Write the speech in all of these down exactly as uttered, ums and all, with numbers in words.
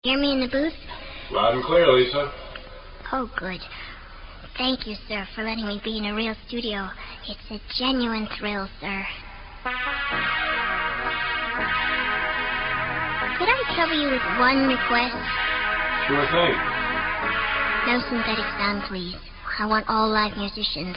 Hear me in the booth? Loud and clear, Lisa. Oh, good. Thank you, sir, for letting me be in a real studio. It's a genuine thrill, sir. Could I trouble you with one request? Sure thing. No synthetic sound, please. I want all live musicians.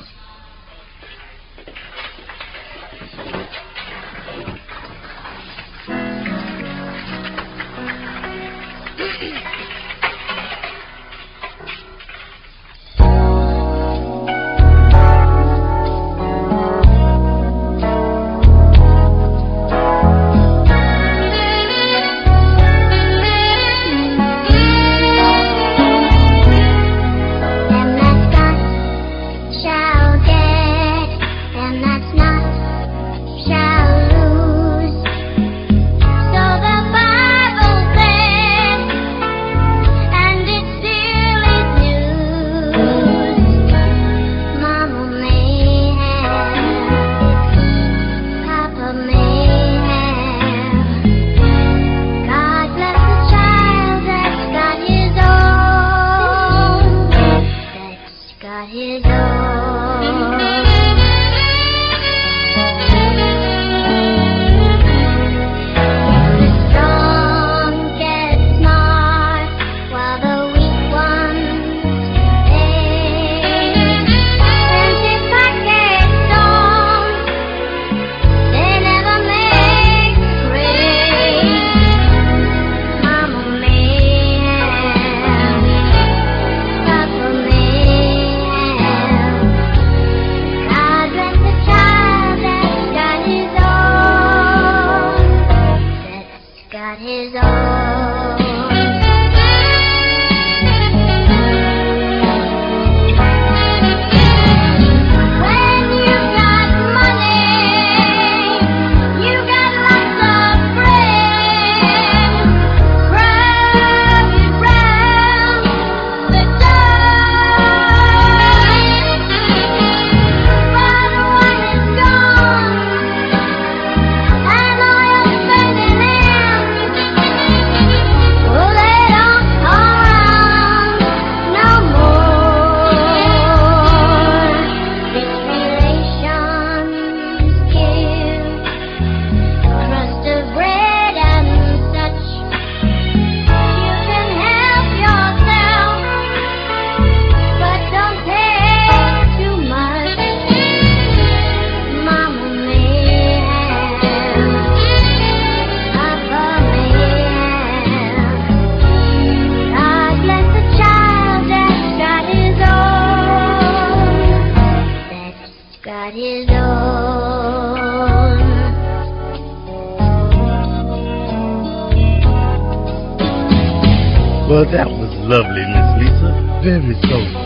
Well, that was lovely, Miss Lisa. Very soulful.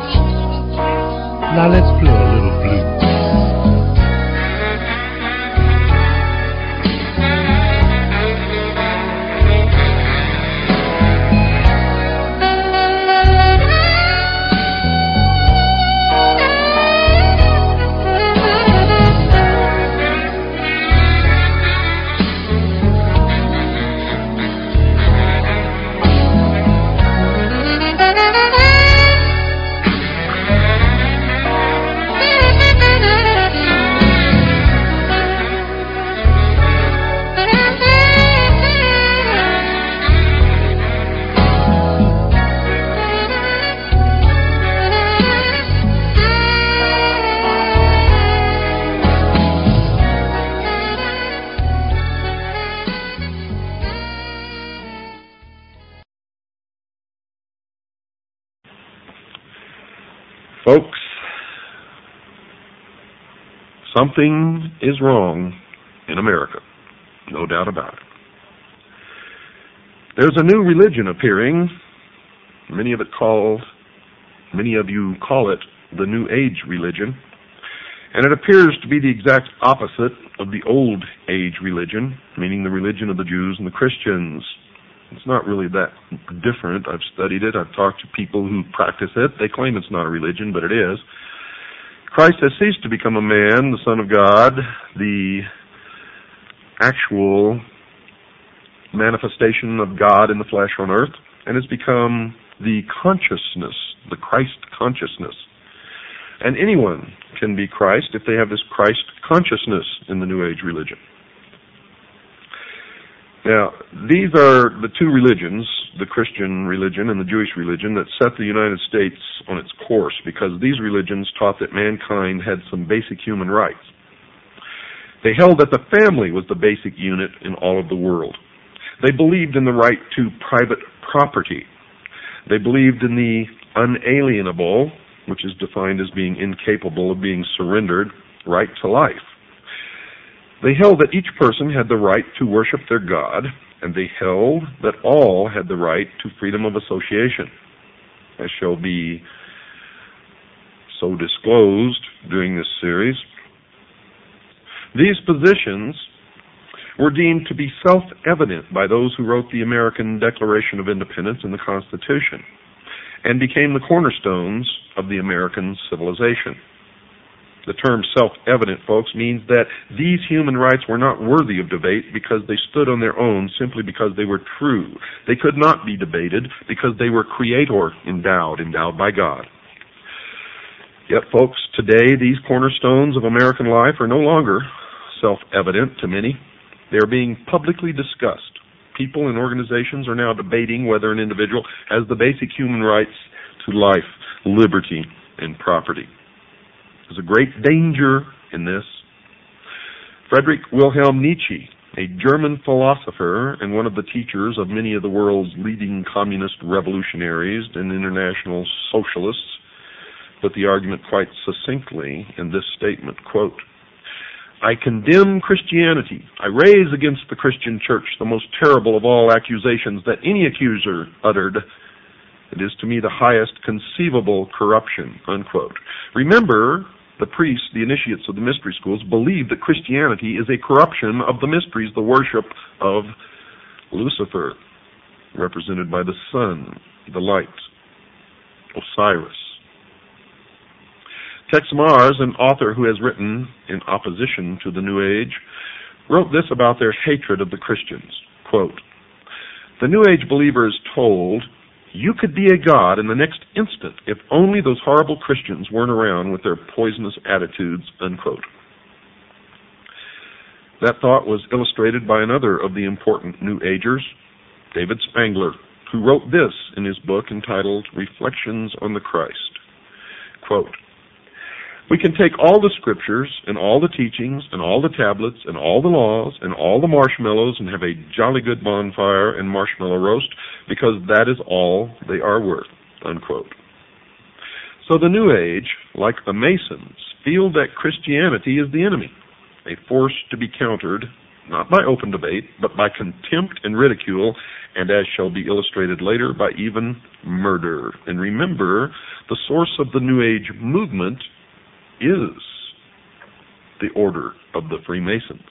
Now let's play a little blues. Folks, something is wrong in America, no doubt about it. There's a new religion appearing, many of it called, many of you call it the New Age religion, and it appears to be the exact opposite of the Old Age religion, meaning the religion of the Jews and the Christians. It's not really that different. I've studied it. I've talked to people who practice it. They claim it's not a religion, but it is. Christ has ceased to become a man, the Son of God, the actual manifestation of God in the flesh on earth, and has become the consciousness, the Christ consciousness. And anyone can be Christ if they have this Christ consciousness in the New Age religion. Now, these are the two religions, the Christian religion and the Jewish religion, that set the United States on its course, because these religions taught that mankind had some basic human rights. They held that the family was the basic unit in all of the world. They believed in the right to private property. They believed in the unalienable, which is defined as being incapable of being surrendered, right to life. They held that each person had the right to worship their God, and they held that all had the right to freedom of association, as shall be so disclosed during this series. These positions were deemed to be self-evident by those who wrote the American Declaration of Independence and the Constitution, and became the cornerstones of the American civilization. The term self-evident, folks, means that these human rights were not worthy of debate because they stood on their own simply because they were true. They could not be debated because they were creator endowed, endowed by God. Yet, folks, today these cornerstones of American life are no longer self-evident to many. They are being publicly discussed. People and organizations are now debating whether an individual has the basic human rights to life, liberty, and property. There's a great danger in this. Friedrich Wilhelm Nietzsche, a German philosopher and one of the teachers of many of the world's leading communist revolutionaries and international socialists, put the argument quite succinctly in this statement, quote, "I condemn Christianity. I raise against the Christian church the most terrible of all accusations that any accuser uttered. It is to me the highest conceivable corruption," unquote. Remember, the priests, the initiates of the mystery schools, believe that Christianity is a corruption of the mysteries, the worship of Lucifer, represented by the sun, the light, Osiris. Tex Mars, an author who has written in opposition to the New Age, wrote this about their hatred of the Christians, quote, "The New Age believer is told, you could be a god in the next instant if only those horrible Christians weren't around with their poisonous attitudes," unquote. That thought was illustrated by another of the important New Agers, David Spangler, who wrote this in his book entitled Reflections on the Christ. Quote, "We can take all the scriptures and all the teachings and all the tablets and all the laws and all the marshmallows and have a jolly good bonfire and marshmallow roast because that is all they are worth," unquote. So the New Age, like the Masons, feel that Christianity is the enemy, a force to be countered, not by open debate, but by contempt and ridicule, and as shall be illustrated later, by even murder. And remember, the source of the New Age movement is the Order of the Freemasons.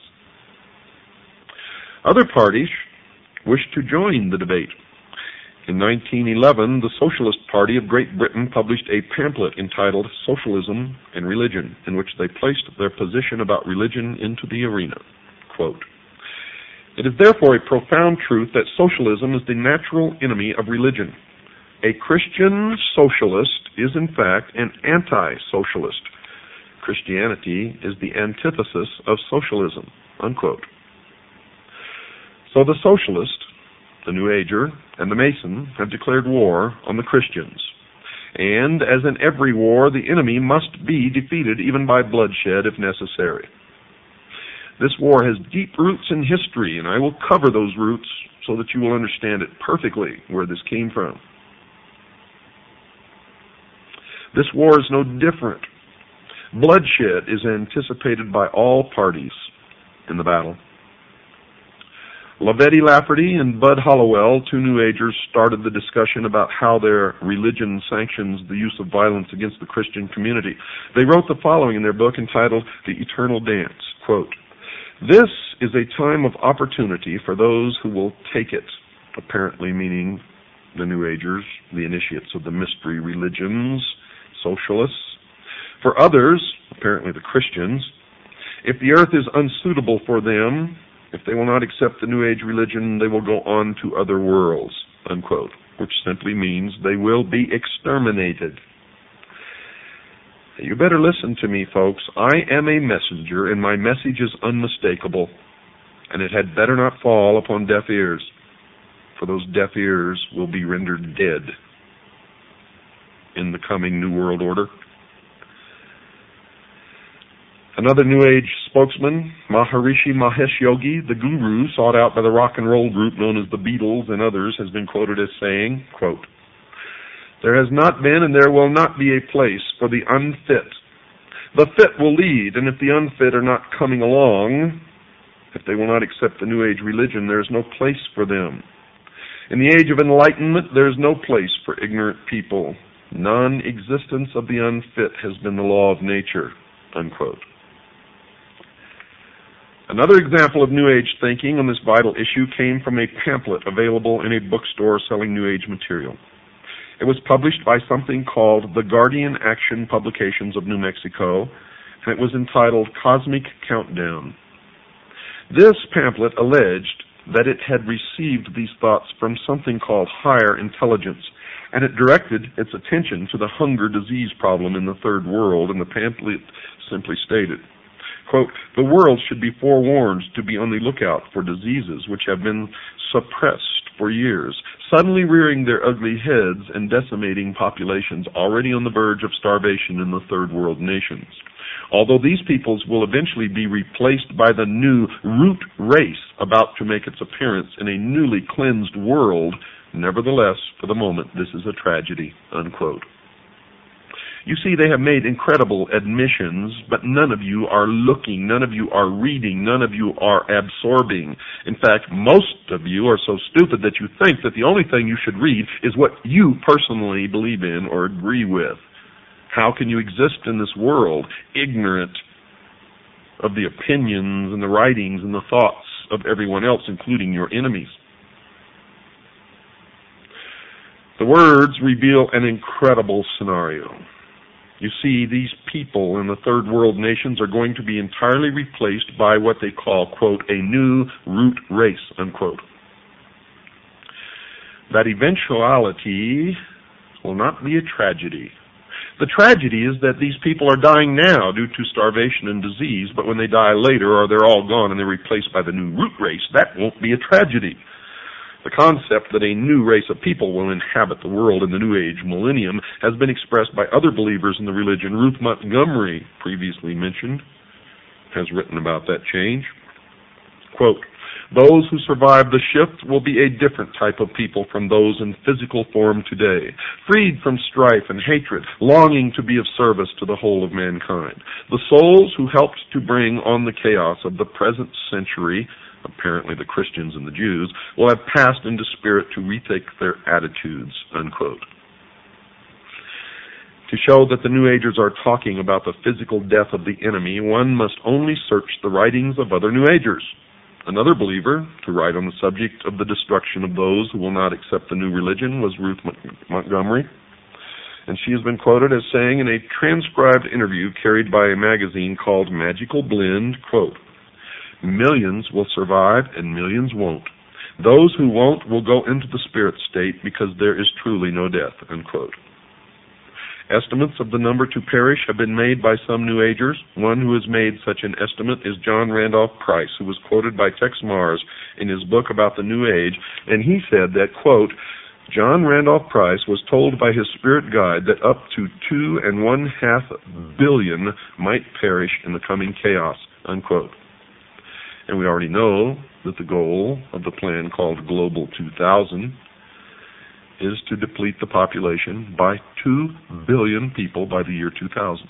Other parties wish to join the debate. In nineteen eleven, the Socialist Party of Great Britain published a pamphlet entitled Socialism and Religion, in which they placed their position about religion into the arena. Quote, "It is therefore a profound truth that socialism is the natural enemy of religion. A Christian socialist is in fact an anti-socialist. Christianity is the antithesis of socialism," unquote. So the socialist, the New Ager, and the Mason have declared war on the Christians. And as in every war, the enemy must be defeated even by bloodshed if necessary. This war has deep roots in history, and I will cover those roots so that you will understand it perfectly where this came from. This war is no different. Bloodshed is anticipated by all parties in the battle. Lavetti Lafferty and Bud Hollowell, two New Agers, started the discussion about how their religion sanctions the use of violence against the Christian community. They wrote the following in their book entitled The Eternal Dance, quote, "This is a time of opportunity for those who will take it," apparently meaning the New Agers, the initiates of the mystery religions, socialists. For others, apparently the Christians, if the earth is unsuitable for them, If they will not accept the New Age religion, they will go on to other worlds, unquote, which simply means they will be exterminated. You better listen to me, folks. I am a messenger, and my message is unmistakable, and it had better not fall upon deaf ears, for those deaf ears will be rendered dead in the coming New World Order. Another New Age spokesman, Maharishi Mahesh Yogi, the guru sought out by the rock and roll group known as the Beatles and others, has been quoted as saying, quote, "There has not been and there will not be a place for the unfit. The fit will lead, and if the unfit are not coming along, if they will not accept the New Age religion, there is no place for them. In the age of enlightenment, there is no place for ignorant people. Non-existence of the unfit has been the law of nature," unquote. Another example of New Age thinking on this vital issue came from a pamphlet available in a bookstore selling New Age material. It was published by something called the Guardian Action Publications of New Mexico, and it was entitled Cosmic Countdown. This pamphlet alleged that it had received these thoughts from something called higher intelligence, and it directed its attention to the hunger disease problem in the third world, and the pamphlet simply stated, quote, "The world should be forewarned to be on the lookout for diseases which have been suppressed for years, suddenly rearing their ugly heads and decimating populations already on the verge of starvation in the third world nations. Although these peoples will eventually be replaced by the new root race about to make its appearance in a newly cleansed world, nevertheless, for the moment, this is a tragedy," unquote. You see, they have made incredible admissions, but none of you are looking, none of you are reading, none of you are absorbing. In fact, most of you are so stupid that you think that the only thing you should read is what you personally believe in or agree with. How can you exist in this world ignorant of the opinions and the writings and the thoughts of everyone else, including your enemies? The words reveal an incredible scenario. You see, these people in the third world nations are going to be entirely replaced by what they call, quote, "a new root race," unquote. That eventuality will not be a tragedy. The tragedy is that these people are dying now due to starvation and disease, but when they die later or they're all gone and they're replaced by the new root race, that won't be a tragedy. The concept that a new race of people will inhabit the world in the New Age millennium has been expressed by other believers in the religion. Ruth Montgomery, previously mentioned, has written about that change. Quote, "Those who survive the shift will be a different type of people from those in physical form today, freed from strife and hatred, longing to be of service to the whole of mankind. The souls who helped to bring on the chaos of the present century, apparently the Christians and the Jews, will have passed into spirit to retake their attitudes," unquote. To show that the New Agers are talking about the physical death of the enemy, one must only search the writings of other New Agers. Another believer to write on the subject of the destruction of those who will not accept the new religion was Ruth Montgomery, and she has been quoted as saying in a transcribed interview carried by a magazine called Magical Blend, quote, "Millions will survive and millions won't. Those who won't will go into the spirit state because there is truly no death," unquote. Estimates of the number to perish have been made by some New Agers. One who has made such an estimate is John Randolph Price, who was quoted by Tex Mars in his book about the New Age, and he said that, quote, "John Randolph Price was told by his spirit guide that up to two and one half billion might perish in the coming chaos," unquote. And we already know that the goal of the plan called Global two thousand is to deplete the population by two billion people by the year two thousand.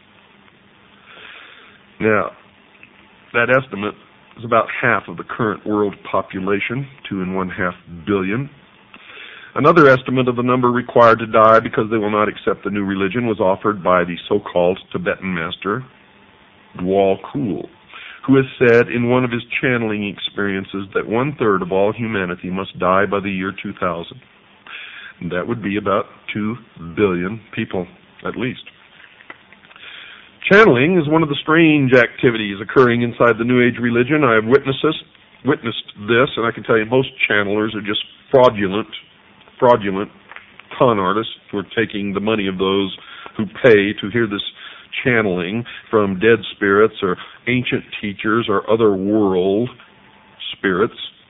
Now, that estimate is about half of the current world population, two and one half billion. Another estimate of the number required to die because they will not accept the new religion was offered by the so-called Tibetan master, Dwal Khul, who has said in one of his channeling experiences that one-third of all humanity must die by the year two thousand. And that would be about two billion people, at least. Channeling is one of the strange activities occurring inside the New Age religion. I have witnessed this, witnessed this, and I can tell you most channelers are just fraudulent, fraudulent con artists who are taking the money of those who pay to hear this channeling from dead spirits or ancient teachers or other world spirits.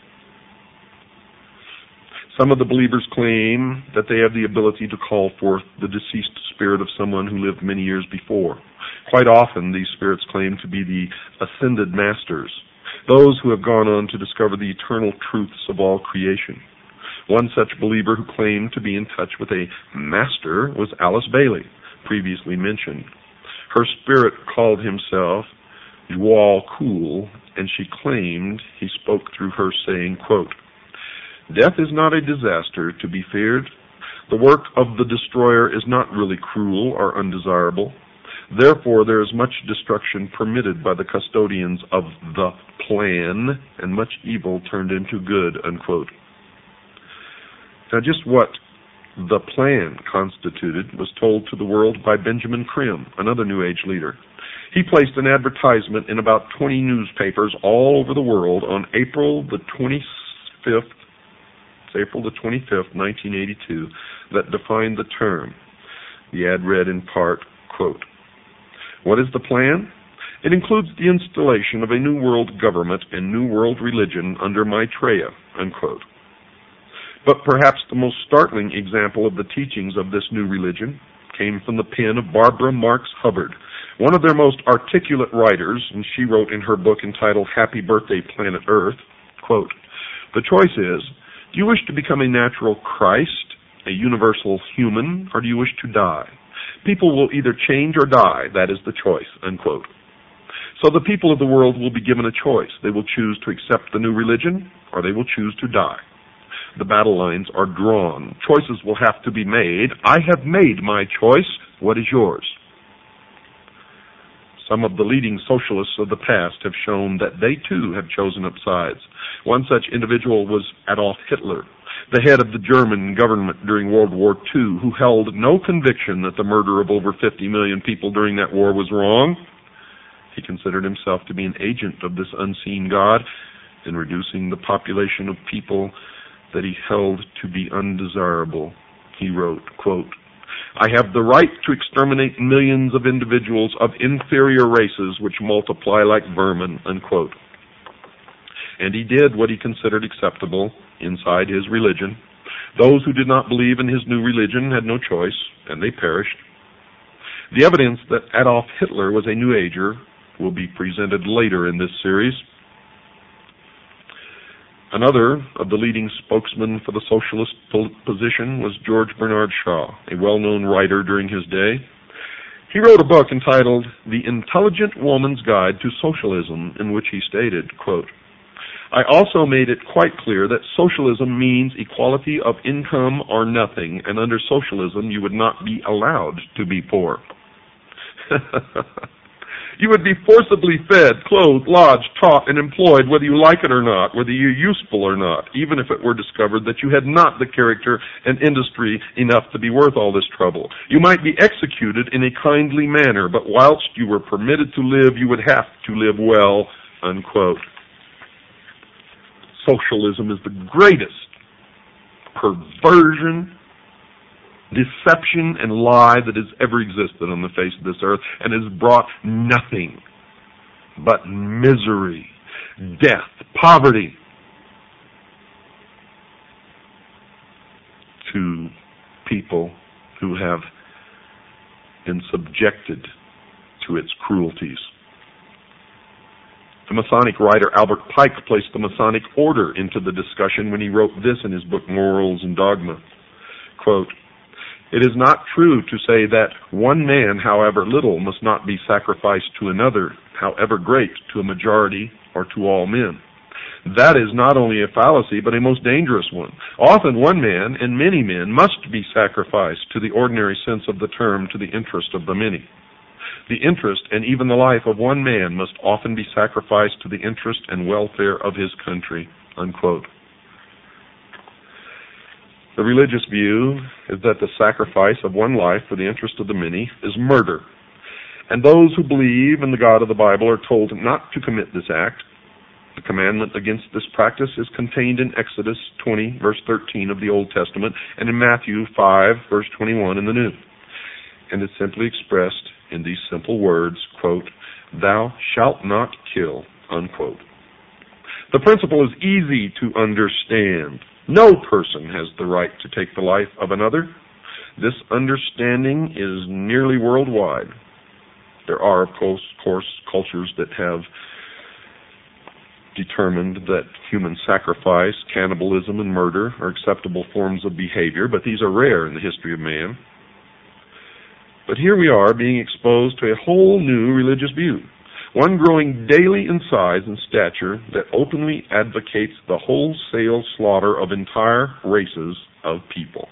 Some of the believers claim that they have the ability to call forth the deceased spirit of someone who lived many years before. Quite often, these spirits claim to be the ascended masters, those who have gone on to discover the eternal truths of all creation. One such believer who claimed to be in touch with a master was Alice Bailey, previously mentioned. Her spirit called himself Jual Cool, and she claimed he spoke through her, saying, quote, "Death is not a disaster to be feared. The work of the destroyer is not really cruel or undesirable. Therefore, there is much destruction permitted by the custodians of the plan, and much evil turned into good," unquote. Now, just what the plan constituted was told to the world by Benjamin Krim, another New Age leader. He placed an advertisement in about twenty newspapers all over the world on April the twenty-fifth, April the twenty-fifth, nineteen eighty-two, that defined the term. The ad read in part, quote, "What is the plan? It includes the installation of a new world government and new world religion under Maitreya," unquote. But perhaps the most startling example of the teachings of this new religion came from the pen of Barbara Marx Hubbard, one of their most articulate writers, and she wrote in her book entitled Happy Birthday, Planet Earth, quote, "The choice is, do you wish to become a natural Christ, a universal human, or do you wish to die? People will either change or die. That is the choice," unquote. So the people of the world will be given a choice. They will choose to accept the new religion, or they will choose to die. The battle lines are drawn. Choices will have to be made. I have made my choice. What is yours? Some of the leading socialists of the past have shown that they too have chosen up sides. One such individual was Adolf Hitler, the head of the German government during World War Two, who held no conviction that the murder of over fifty million people during that war was wrong. He considered himself to be an agent of this unseen God in reducing the population of people that he held to be undesirable. He wrote, quote, "I have the right to exterminate millions of individuals of inferior races which multiply like vermin," unquote. And he did what he considered acceptable inside his religion. Those who did not believe in his new religion had no choice, and they perished. The evidence that Adolf Hitler was a New Ager will be presented later in this series. Another of the leading spokesmen for the socialist position was George Bernard Shaw, a well-known writer during his day. He wrote a book entitled The Intelligent Woman's Guide to Socialism, in which he stated, quote, "I also made it quite clear that socialism means equality of income or nothing, and under socialism you would not be allowed to be poor." You would be forcibly fed, clothed, lodged, taught, and employed whether you like it or not, whether you're useful or not, even if it were discovered that you had not the character and industry enough to be worth all this trouble. You might be executed in a kindly manner, but whilst you were permitted to live, you would have to live well, unquote. Socialism is the greatest perversion, deception, and lie that has ever existed on the face of this earth, and has brought nothing but misery, death, poverty to people who have been subjected to its cruelties. The Masonic writer Albert Pike placed the Masonic order into the discussion when he wrote this in his book Morals and Dogma. Quote, "It is not true to say that one man, however little, must not be sacrificed to another, however great, to a majority or to all men. That is not only a fallacy, but a most dangerous one. Often one man and many men must be sacrificed to the ordinary sense of the term, to the interest of the many. The interest and even the life of one man must often be sacrificed to the interest and welfare of his country," unquote. The religious view is that the sacrifice of one life for the interest of the many is murder. And those who believe in the God of the Bible are told not to commit this act. The commandment against this practice is contained in Exodus twenty, verse thirteen of the Old Testament, and in Matthew five, verse twenty-one in the New. And it's simply expressed in these simple words, quote, "Thou shalt not kill," unquote. The principle is easy to understand. No person has the right to take the life of another. This understanding is nearly worldwide. There are, of course, course cultures that have determined that human sacrifice, cannibalism, and murder are acceptable forms of behavior, but these are rare in the history of man. But here we are being exposed to a whole new religious view, one growing daily in size and stature that openly advocates the wholesale slaughter of entire races of people.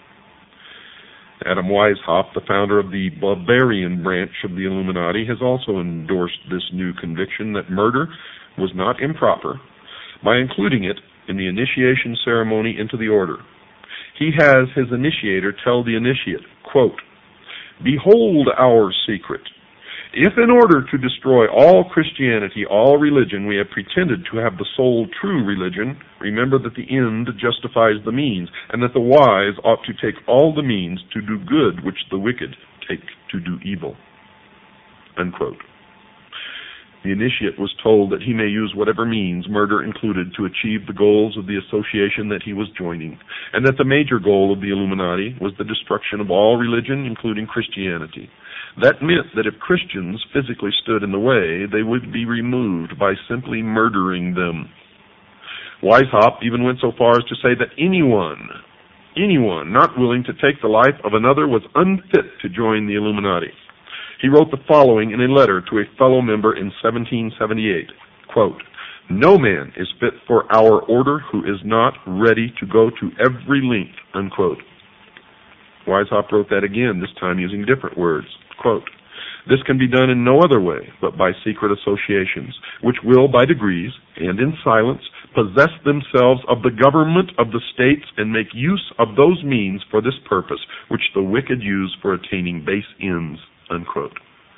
Adam Weishaupt, the founder of the Bavarian branch of the Illuminati, has also endorsed this new conviction that murder was not improper by including it in the initiation ceremony into the order. He has his initiator tell the initiate, quote, "Behold our secret. If in order to destroy all Christianity, all religion, we have pretended to have the sole true religion, remember that the end justifies the means, and that the wise ought to take all the means to do good which the wicked take to do evil." Unquote. The initiate was told that he may use whatever means, murder included, to achieve the goals of the association that he was joining, and that the major goal of the Illuminati was the destruction of all religion, including Christianity. That meant that if Christians physically stood in the way, they would be removed by simply murdering them. Weishaupt even went so far as to say that anyone, anyone not willing to take the life of another was unfit to join the Illuminati. He wrote the following in a letter to a fellow member in seventeen seventy-eight, quote, "No man is fit for our order who is not ready to go to every length," unquote. Weishaupt wrote that again, this time using different words, quote, "This can be done in no other way but by secret associations, which will, by degrees, and in silence, possess themselves of the government of the states and make use of those means for this purpose, which the wicked use for attaining base ends," unquote.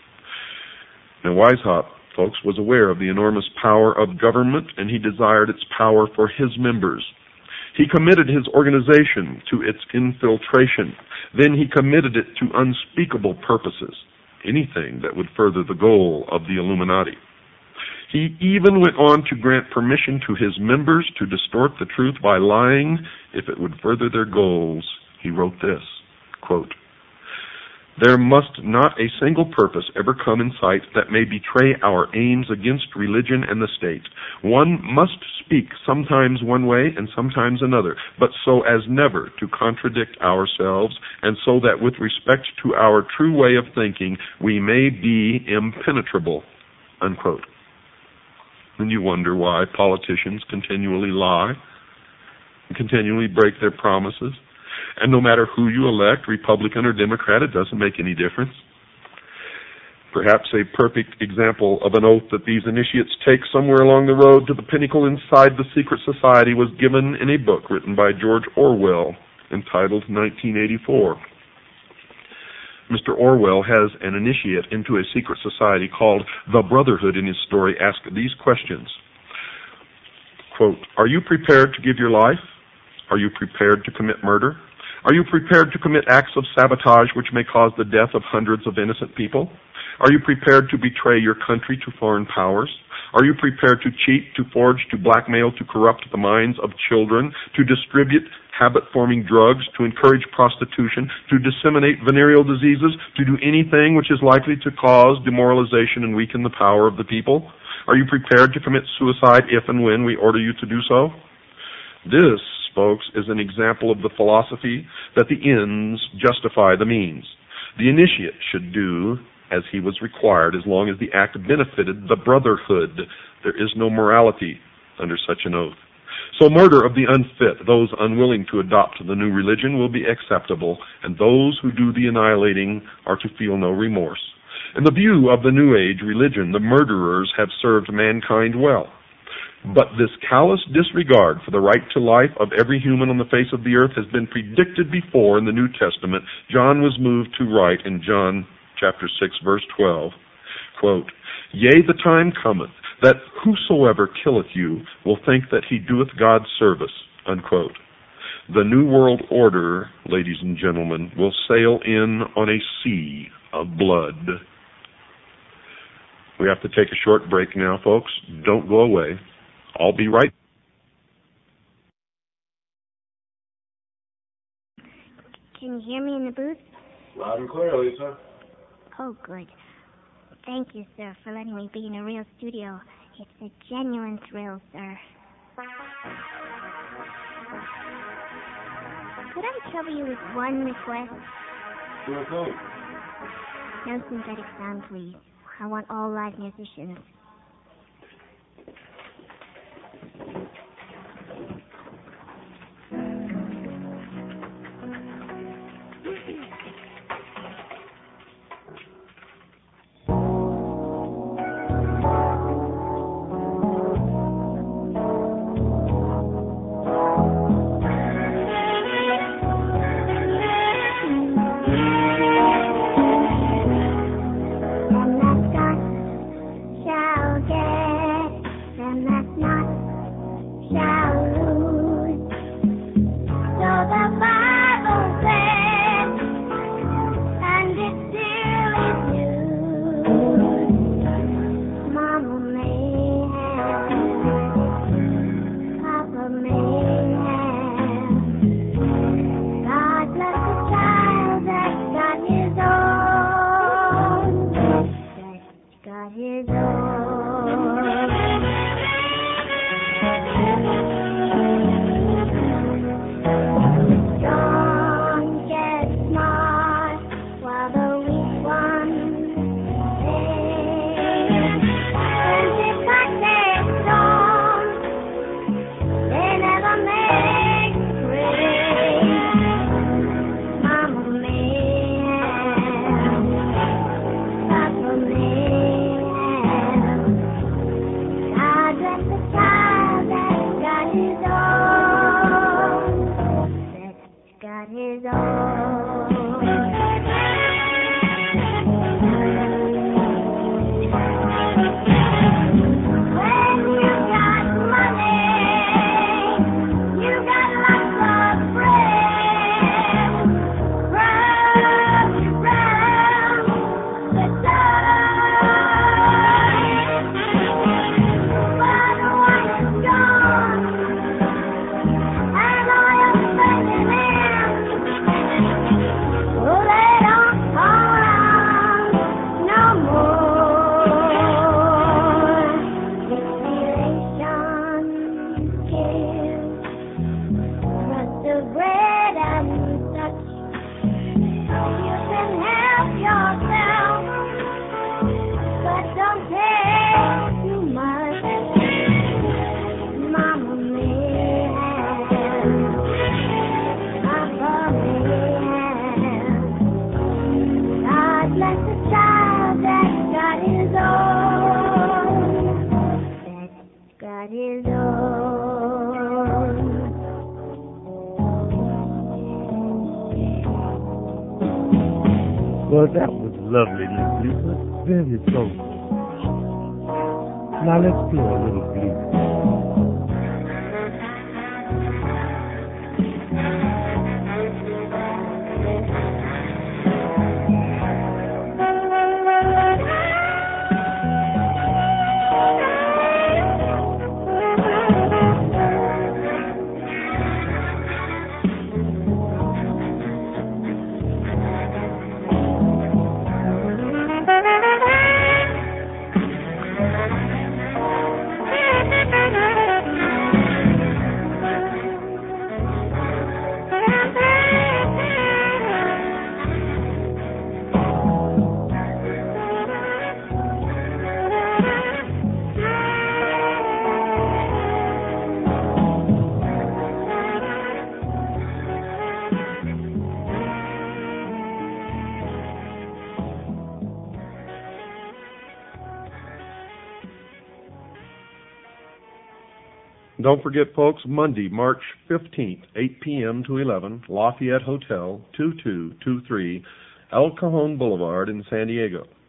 Now, Weishaupt, folks, was aware of the enormous power of government, and he desired its power for his members. He committed his organization to its infiltration. Then he committed it to unspeakable purposes, anything that would further the goal of the Illuminati. He even went on to grant permission to his members to distort the truth by lying if it would further their goals. He wrote this, quote, "There must not a single purpose ever come in sight that may betray our aims against religion and the state. One must speak sometimes one way and sometimes another, but so as never to contradict ourselves, and so that with respect to our true way of thinking, we may be impenetrable," unquote. And you wonder why politicians continually lie and continually break their promises. And no matter who you elect, Republican or Democrat, it doesn't make any difference. Perhaps a perfect example of an oath that these initiates take somewhere along the road to the pinnacle inside the secret society was given in a book written by George Orwell entitled nineteen eighty-four. Mister Orwell has an initiate into a secret society called The Brotherhood in his story ask these questions. Quote, "Are you prepared to give your life? Are you prepared to commit murder? Are you prepared to commit acts of sabotage which may cause the death of hundreds of innocent people? Are you prepared to betray your country to foreign powers? Are you prepared to cheat, to forge, to blackmail, to corrupt the minds of children, to distribute habit-forming drugs, to encourage prostitution, to disseminate venereal diseases, to do anything which is likely to cause demoralization and weaken the power of the people? Are you prepared to commit suicide if and when we order you to do so?" This, folks, is an example of the philosophy that the ends justify the means. The initiate should do as he was required as long as the act benefited the brotherhood. There is no morality under such an oath. So murder of the unfit, those unwilling to adopt the new religion, will be acceptable, and those who do the annihilating are to feel no remorse. In the view of the New Age religion, the murderers have served mankind well. But this callous disregard for the right to life of every human on the face of the earth has been predicted before in the New Testament. John was moved to write in John chapter six, verse twelve, quote, "Yea, the time cometh, that whosoever killeth you will think that he doeth God service, unquote. The New World Order, ladies and gentlemen, will sail in on a sea of blood. We have to take a short break now, folks. Don't go away. I'll be right. Can you hear me in the booth? Loud and clear, Lisa. Oh, good. Thank you, sir, for letting me be in a real studio. It's a genuine thrill, sir. Could I trouble you with one request? Sure thing. No synthetic sound, please. I want all live musicians. Well, that was lovely, Miss Lisa. Very soulful. Now let's play a little blues. Don't forget, folks, Monday, March fifteenth, eight p.m. to eleven, Lafayette Hotel, two two two three, El Cajon Boulevard in San Diego.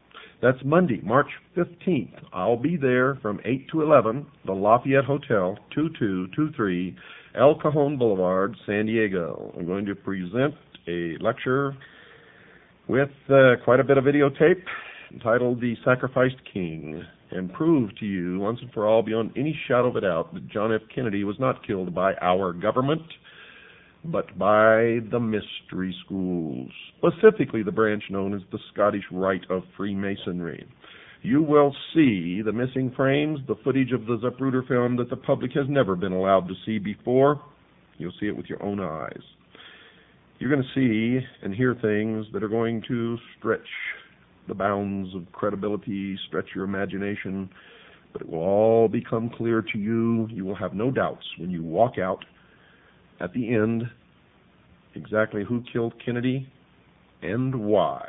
That's Monday, March fifteenth. I'll be there from eight to eleven, the Lafayette Hotel, two two two three El Cajon Boulevard, San Diego. I'm going to present a lecture with uh, quite a bit of videotape entitled The Sacrificed King, and prove to you once and for all beyond any shadow of a doubt that John F. Kennedy was not killed by our government, but by the mystery schools, specifically the branch known as the Scottish Rite of Freemasonry. You will see the missing frames, the footage of the Zapruder film that the public has never been allowed to see before. You'll see it with your own eyes. You're going to see and hear things that are going to stretch the bounds of credibility, stretch your imagination, but it will all become clear to you. You will have no doubts when you walk out at the end exactly who killed Kennedy and why.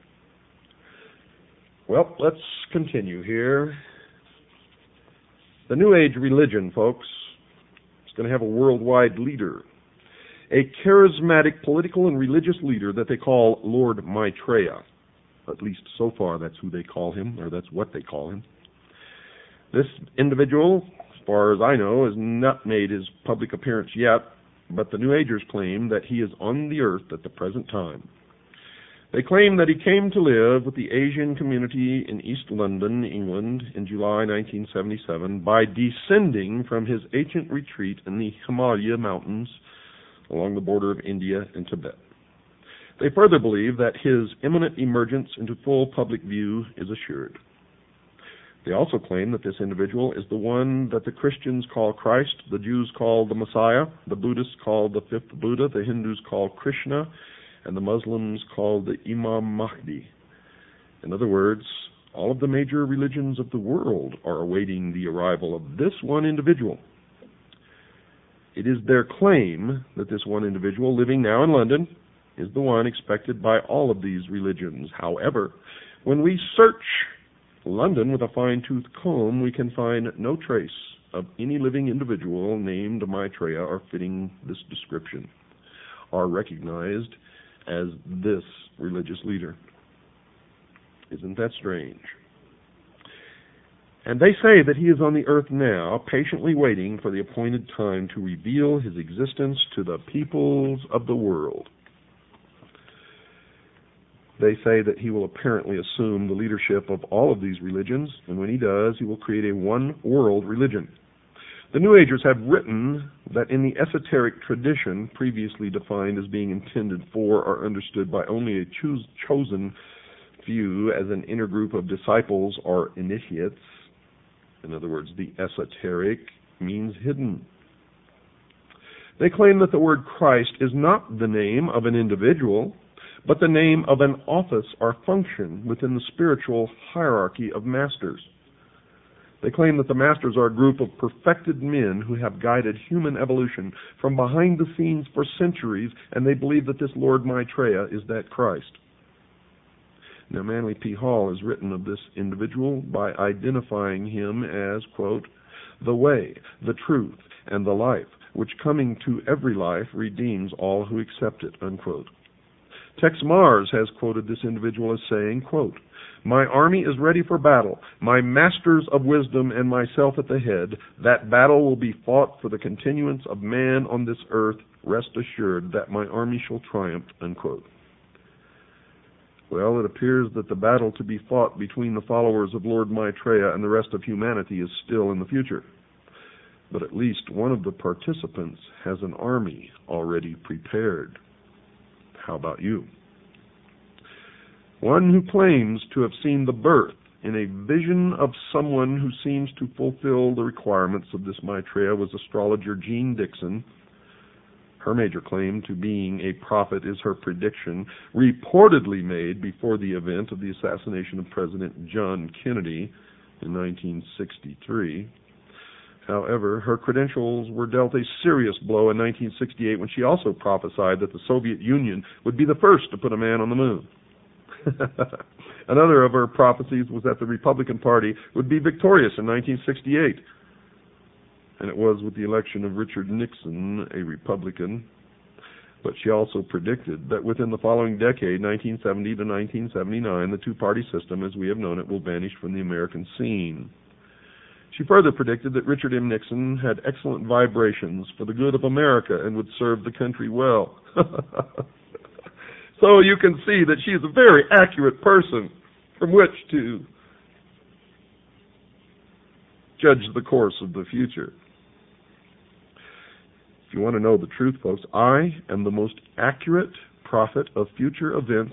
Well, let's continue here. The New Age religion, folks, is going to have a worldwide leader, a charismatic political and religious leader that they call Lord Maitreya. At least so far that's who they call him, or that's what they call him. This individual, as far as I know, has not made his public appearance yet, but the New Agers claim that he is on the earth at the present time. They claim that he came to live with the Asian community in East London, England, in July nineteen seventy-seven by descending from his ancient retreat in the Himalaya Mountains along the border of India and Tibet. They further believe that his imminent emergence into full public view is assured. They also claim that this individual is the one that the Christians call Christ, the Jews call the Messiah, the Buddhists call the fifth Buddha, the Hindus call Krishna, and the Muslims call the Imam Mahdi. In other words, all of the major religions of the world are awaiting the arrival of this one individual. It is their claim that this one individual living now in London is the one expected by all of these religions. However, when we search London with a fine-tooth comb, we can find no trace of any living individual named Maitreya or fitting this description, or recognized as this religious leader. Isn't that strange? And they say that he is on the earth now, patiently waiting for the appointed time to reveal his existence to the peoples of the world. They say that he will apparently assume the leadership of all of these religions, and when he does, he will create a one-world religion. The New Agers have written that in the esoteric tradition, previously defined as being intended for or understood by only a choos- chosen few as an inner group of disciples or initiates, in other words, the esoteric means hidden. They claim that the word Christ is not the name of an individual, but the name of an office or function within the spiritual hierarchy of masters. They claim that the masters are a group of perfected men who have guided human evolution from behind the scenes for centuries, and they believe that this Lord Maitreya is that Christ. Now, Manly P. Hall has written of this individual by identifying him as, quote, the way, the truth, and the life, which coming to every life redeems all who accept it, unquote. Tex Mars has quoted this individual as saying, quote, my army is ready for battle, my masters of wisdom and myself at the head. That battle will be fought for the continuance of man on this earth. Rest assured that my army shall triumph, unquote. Well, it appears that the battle to be fought between the followers of Lord Maitreya and the rest of humanity is still in the future. But at least one of the participants has an army already prepared. How about you? One who claims to have seen the birth in a vision of someone who seems to fulfill the requirements of this Maitreya was astrologer Jean Dixon. Her major claim to being a prophet is her prediction, reportedly made before the event of the assassination of President John Kennedy in nineteen sixty-three. However, her credentials were dealt a serious blow in nineteen sixty-eight when she also prophesied that the Soviet Union would be the first to put a man on the moon. Another of her prophecies was that the Republican Party would be victorious in nineteen sixty-eight. And it was with the election of Richard Nixon, a Republican. But she also predicted that within the following decade, nineteen seventy to nineteen seventy-nine, the two-party system as we have known it will vanish from the American scene. She further predicted that Richard M. Nixon had excellent vibrations for the good of America and would serve the country well. So you can see that she is a very accurate person from which to judge the course of the future. If you want to know the truth, folks, I am the most accurate prophet of future events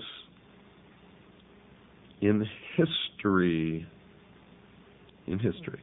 in history. In history.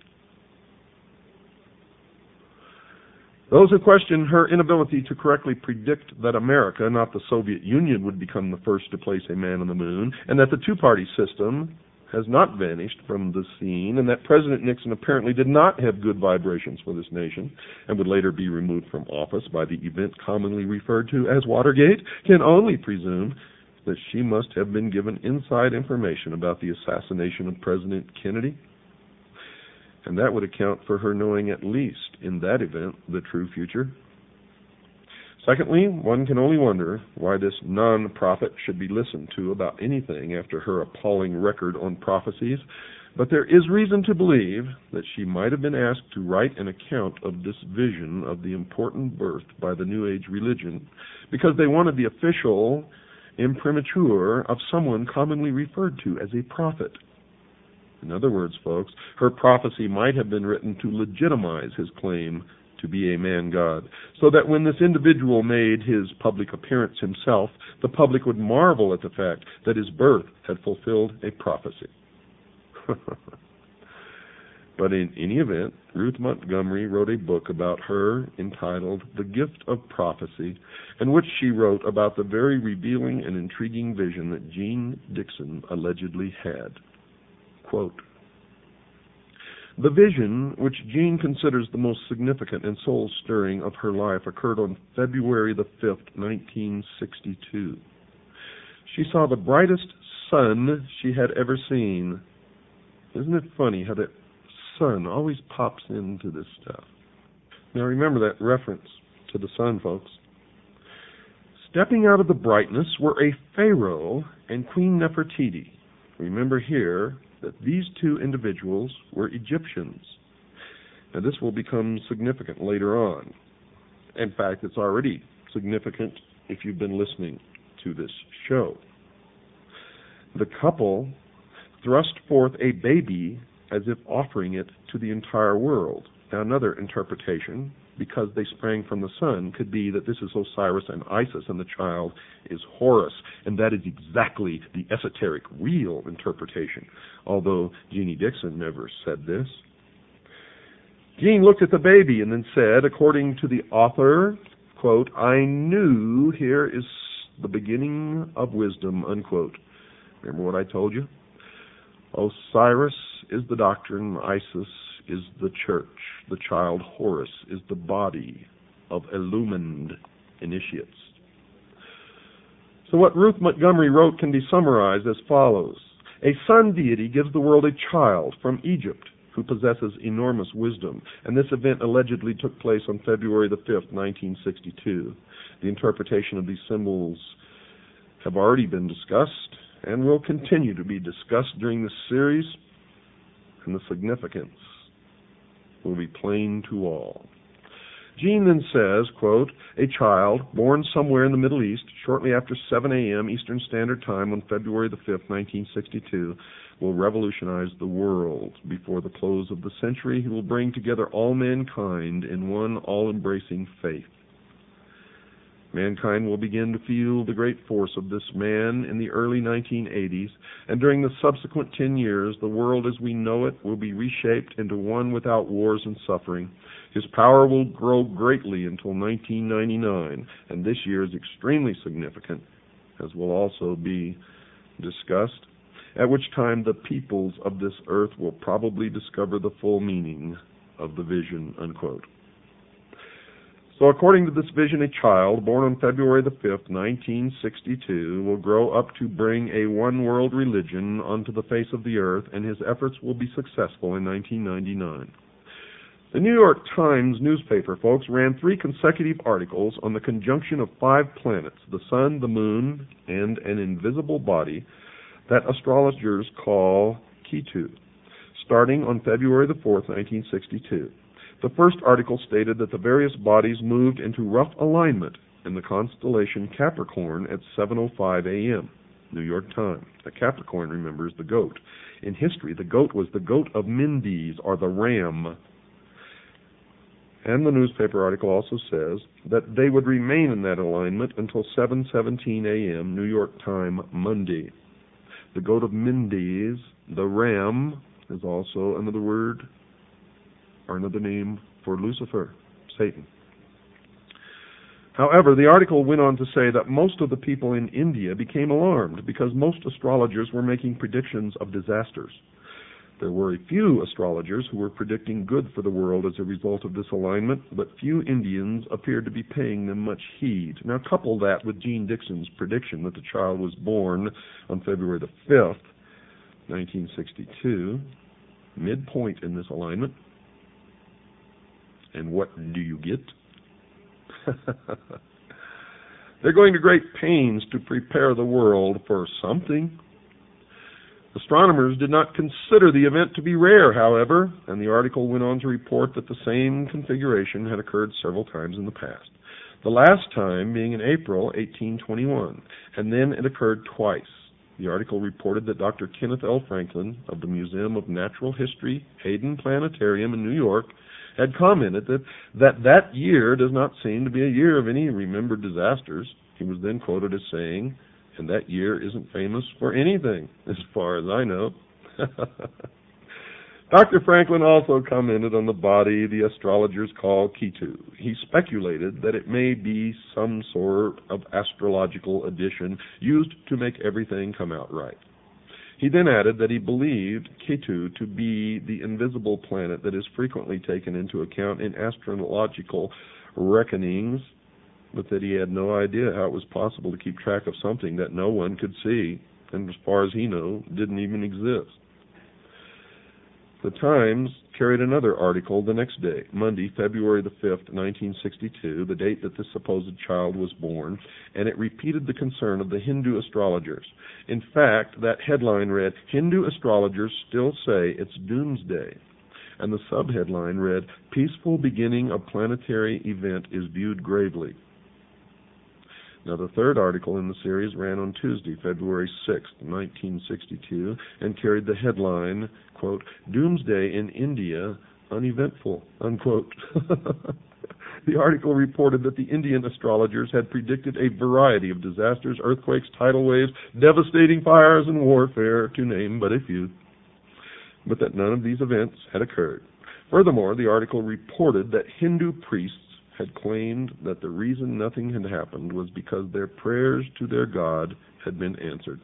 Those who question her inability to correctly predict that America, not the Soviet Union, would become the first to place a man on the moon, and that the two-party system has not vanished from the scene, and that President Nixon apparently did not have good vibrations for this nation and would later be removed from office by the event commonly referred to as Watergate, can only presume that she must have been given inside information about the assassination of President Kennedy. And that would account for her knowing at least, in that event, the true future. Secondly, one can only wonder why this non-prophet should be listened to about anything after her appalling record on prophecies, but there is reason to believe that she might have been asked to write an account of this vision of the important birth by the New Age religion, because they wanted the official imprimatur of someone commonly referred to as a prophet. In other words, folks, her prophecy might have been written to legitimize his claim to be a man-god, so that when this individual made his public appearance himself, the public would marvel at the fact that his birth had fulfilled a prophecy. But in any event, Ruth Montgomery wrote a book about her entitled The Gift of Prophecy, in which she wrote about the very revealing and intriguing vision that Jeane Dixon allegedly had. Quote, "The vision, which Jeane considers the most significant and soul-stirring of her life, occurred on February the fifth, nineteen sixty-two. She saw the brightest sun she had ever seen." Isn't it funny how that sun always pops into this stuff? Now remember that reference to the sun, folks. "Stepping out of the brightness were a pharaoh and Queen Nefertiti." Remember here that these two individuals were Egyptians. Now this will become significant later on. In fact, it's already significant if you've been listening to this show. The couple thrust forth a baby as if offering it to the entire world. Now another interpretation, because they sprang from the sun, could be that this is Osiris and Isis and the child is Horus, and that is exactly the esoteric, real interpretation, although Jeannie Dixon never said this. Jeane looked at the baby and then said, according to the author, quote, "I knew here is the beginning of wisdom," unquote. Remember what I told you? Osiris is the doctrine, Isis is the church. The child Horus is the body of illumined initiates. So what Ruth Montgomery wrote can be summarized as follows. A sun deity gives the world a child from Egypt who possesses enormous wisdom, and this event allegedly took place on February the fifth, nineteen sixty-two. The interpretation of these symbols have already been discussed and will continue to be discussed during this series, and the significance will be plain to all. Jeane then says, quote, "A child born somewhere in the Middle East shortly after seven a.m. Eastern Standard Time on February the fifth, nineteen sixty-two, will revolutionize the world. Before the close of the century, he will bring together all mankind in one all-embracing faith. Mankind will begin to feel the great force of this man in the early nineteen eighties, and during the subsequent ten years, the world as we know it will be reshaped into one without wars and suffering. His power will grow greatly until nineteen ninety-nine, and this year is extremely significant, as will also be discussed, at which time the peoples of this earth will probably discover the full meaning of the vision," unquote. So according to this vision, a child born on February the fifth, nineteen sixty-two, will grow up to bring a one-world religion onto the face of the earth, and his efforts will be successful in nineteen ninety-nine. The New York Times newspaper, folks, ran three consecutive articles on the conjunction of five planets, the sun, the moon, and an invisible body that astrologers call Ketu, starting on February the fourth, nineteen sixty-two. The first article stated that the various bodies moved into rough alignment in the constellation Capricorn at seven oh five a.m., New York Times. The Capricorn, remembers, the goat. In history, the goat was the goat of Mendes, or the ram. And the newspaper article also says that they would remain in that alignment until seven seventeen a.m., New York time, Monday. The goat of Mendes, the ram, is also another word or another name for Lucifer, Satan. However, the article went on to say that most of the people in India became alarmed because most astrologers were making predictions of disasters. There were a few astrologers who were predicting good for the world as a result of this alignment, but few Indians appeared to be paying them much heed. Now couple that with Jean Dixon's prediction that the child was born on February the fifth, nineteen sixty-two, midpoint in this alignment, and what do you get? They're going to great pains to prepare the world for something. Astronomers did not consider the event to be rare, however, and the article went on to report that the same configuration had occurred several times in the past. The last time being in April eighteen twenty-one, and then it occurred twice. The article reported that Doctor Kenneth L. Franklin of the Museum of Natural History, Hayden Planetarium in New York, had commented that, that that year does not seem to be a year of any remembered disasters. He was then quoted as saying, and that year isn't famous for anything, as far as I know. Doctor Franklin also commented on the body the astrologers call Ketu. He speculated that it may be some sort of astrological addition used to make everything come out right. He then added that he believed Ketu to be the invisible planet that is frequently taken into account in astrological reckonings, but that he had no idea how it was possible to keep track of something that no one could see, and as far as he knew, didn't even exist. The Times carried another article the next day, Monday, February the fifth, nineteen sixty-two, the date that this supposed child was born, and it repeated the concern of the Hindu astrologers. In fact, that headline read, "Hindu astrologers still say it's doomsday," and the subheadline read, "Peaceful beginning of planetary event is viewed gravely." Now, the third article in the series ran on Tuesday, February sixth, nineteen sixty-two, and carried the headline, quote, "Doomsday in India, uneventful," unquote. The article reported that the Indian astrologers had predicted a variety of disasters, earthquakes, tidal waves, devastating fires, and warfare, to name but a few, but that none of these events had occurred. Furthermore, the article reported that Hindu priests had claimed that the reason nothing had happened was because their prayers to their God had been answered.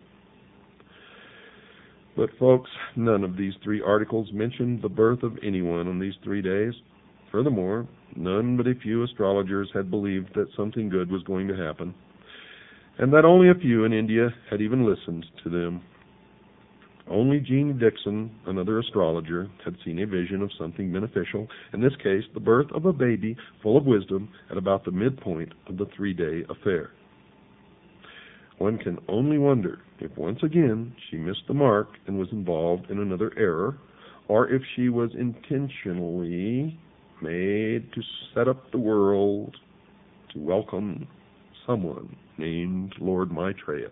But, folks, none of these three articles mentioned the birth of anyone on these three days. Furthermore, none but a few astrologers had believed that something good was going to happen, and that only a few in India had even listened to them. Only Jean Dixon, another astrologer, had seen a vision of something beneficial, in this case the birth of a baby full of wisdom at about the midpoint of the three-day affair. One can only wonder if once again she missed the mark and was involved in another error, or if she was intentionally made to set up the world to welcome someone named Lord Maitreya.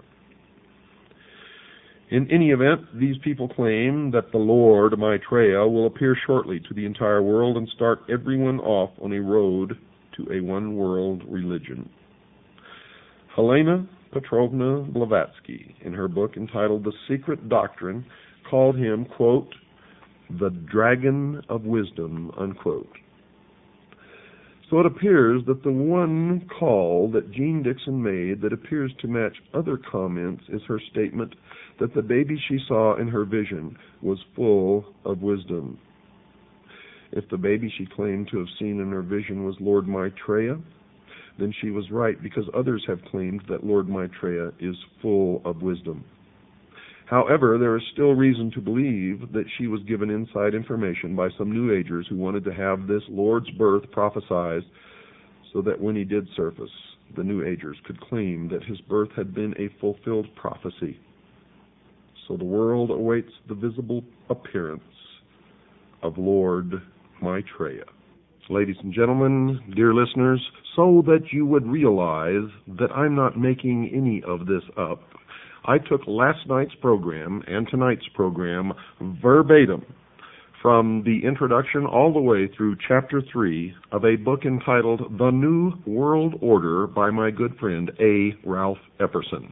In any event, these people claim that the Lord Maitreya will appear shortly to the entire world and start everyone off on a road to a one-world religion. Helena Petrovna Blavatsky, in her book entitled The Secret Doctrine, called him, quote, "the Dragon of Wisdom," unquote. So it appears that the one call that Jean Dixon made that appears to match other comments is her statement that the baby she saw in her vision was full of wisdom. If the baby she claimed to have seen in her vision was Lord Maitreya, then she was right, because others have claimed that Lord Maitreya is full of wisdom. However, there is still reason to believe that she was given inside information by some New Agers who wanted to have this Lord's birth prophesied so that when he did surface, the New Agers could claim that his birth had been a fulfilled prophecy. So the world awaits the visible appearance of Lord Maitreya. Ladies and gentlemen, dear listeners, so that you would realize that I'm not making any of this up, I took last night's program and tonight's program verbatim from the introduction all the way through chapter three of a book entitled The New World Order by my good friend A. Ralph Epperson.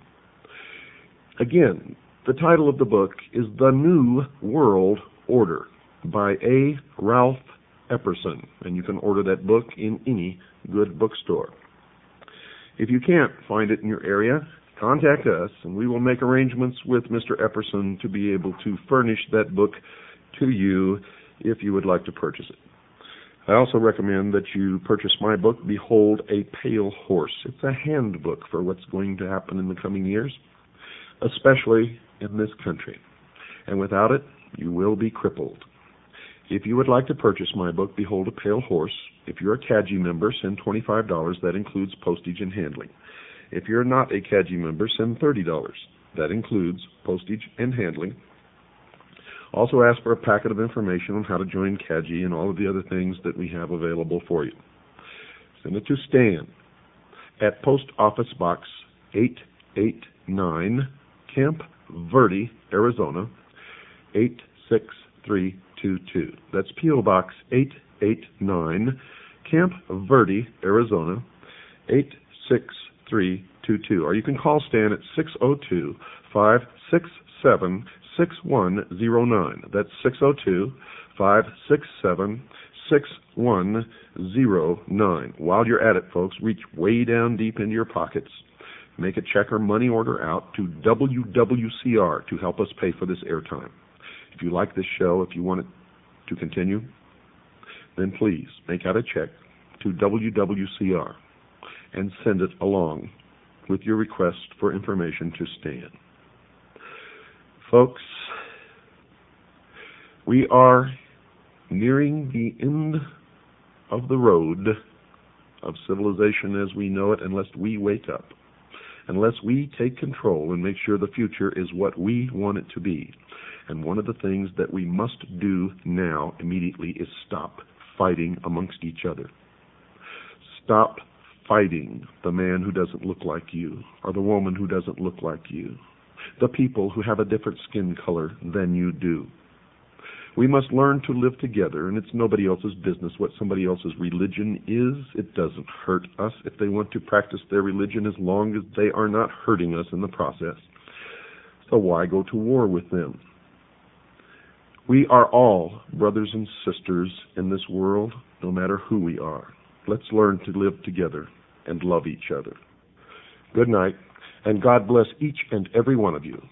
Again, the title of the book is The New World Order by A. Ralph Epperson, and you can order that book in any good bookstore. If you can't find it in your area, contact us, and we will make arrangements with Mister Epperson to be able to furnish that book to you if you would like to purchase it. I also recommend that you purchase my book, Behold a Pale Horse. It's a handbook for what's going to happen in the coming years, especially in this country. And without it, you will be crippled. If you would like to purchase my book, Behold a Pale Horse, if you're a C A G I member, send twenty-five dollars. That includes postage and handling. If you're not a C A G I member, send thirty dollars. That includes postage and handling. Also ask for a packet of information on how to join C A G I and all of the other things that we have available for you. Send it to Stan at Post Office Box eight eight nine, Camp Verde, Arizona, eight six three two two. That's P O Box eight eight nine, Camp Verde, Arizona, eight six three two two. Or you can call Stan at six oh two, five six seven, six one oh nine. That's six oh two, five six seven, six one oh nine. While you're at it, folks, reach way down deep into your pockets. Make a check or money order out to W W C R to help us pay for this airtime. If you like this show, if you want it to continue, then please make out a check to W W C R and send it along with your request for information to Stan. Folks, we are nearing the end of the road of civilization as we know it unless we wake up, unless we take control and make sure the future is what we want it to be. And one of the things that we must do now immediately is stop fighting amongst each other. Stop fighting the man who doesn't look like you or the woman who doesn't look like you, the people who have a different skin color than you do. We must learn to live together, and it's nobody else's business what somebody else's religion is. It doesn't hurt us if they want to practice their religion as long as they are not hurting us in the process. So why go to war with them? We are all brothers and sisters in this world, no matter who we are. Let's learn to live together and love each other. Good night, and God bless each and every one of you.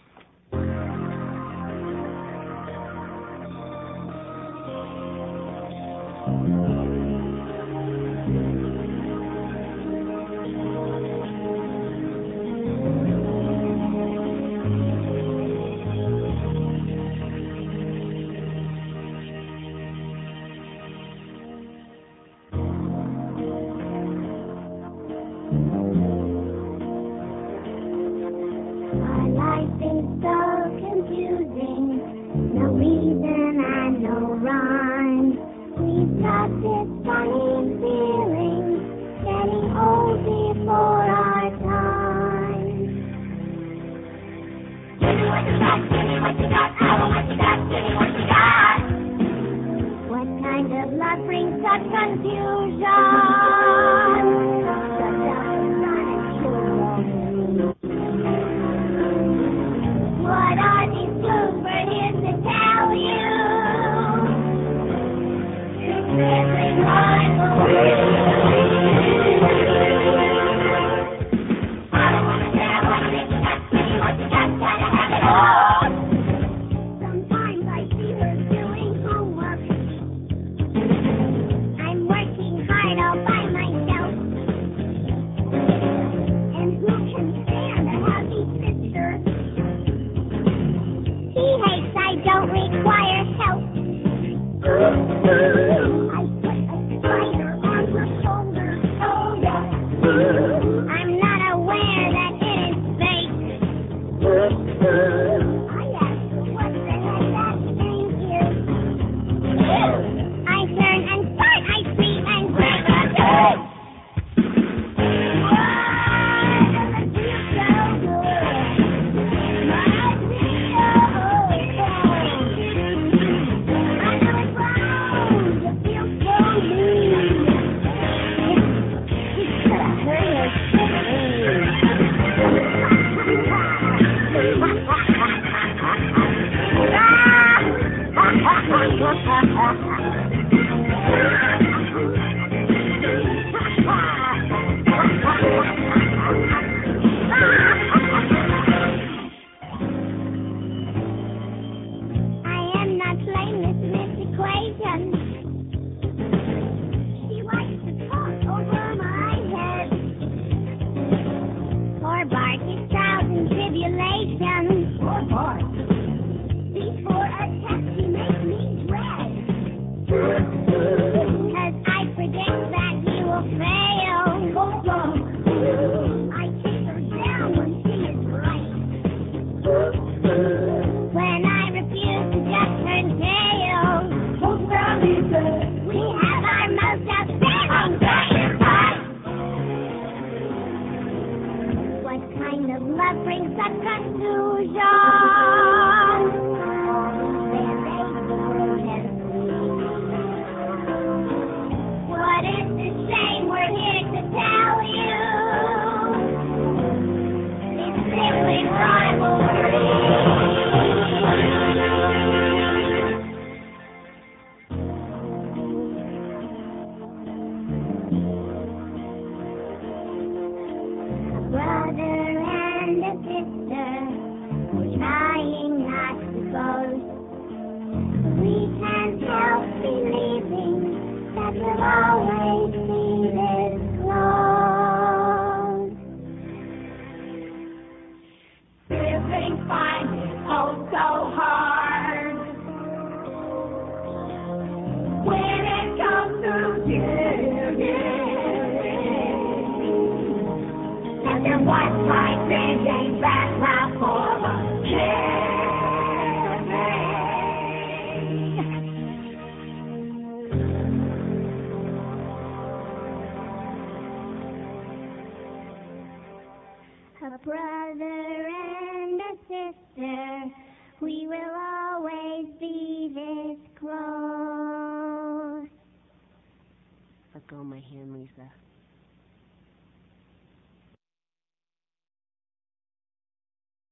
I'm working hard all by myself. A brother and a sister, we will always be this close. Let go of my hand, Lisa.